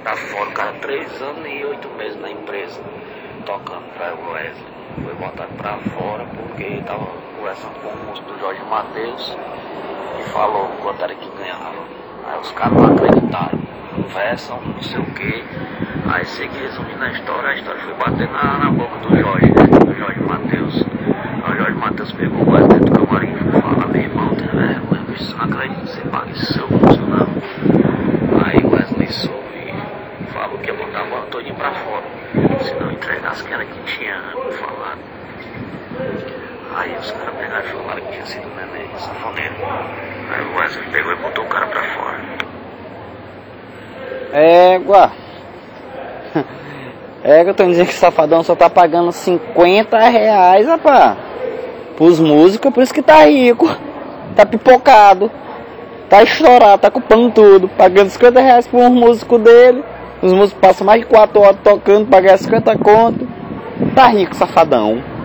pra fora. O cara 3 anos e 8 meses na empresa, tocando pra o Wesley. Foi botado pra fora porque tava conversando com o músico do Jorge Mateus e falou quanto era que ganhava. Aí os caras não acreditaram, conversam, não sei o que. Aí segui resumindo a história foi bater na boca do Jorge, né? Do Jorge Mateus. Aí o Jorge Mateus pegou o Wesley do camarim e foi falar: meu irmão, tem vergonha, você não acredita que você paga esse seu músico, não. Aí o Wesley soube e falou que ia botar a bola todinha pra fora, se não entregasse que era que tinha falado. Aí os caras pegaram e falaram que tinha sido um neném safoneiro. Aí o Wesley pegou e botou o cara pra fora. Que eu tô dizendo que o Safadão só tá pagando R$50, rapaz, pros músicos, por isso que tá rico, tá pipocado, tá estourado, tá culpando tudo, pagando R$50 por um músico dele. Os músicos passam mais de 4 horas tocando, pagar 50 conto. Tá rico, Safadão.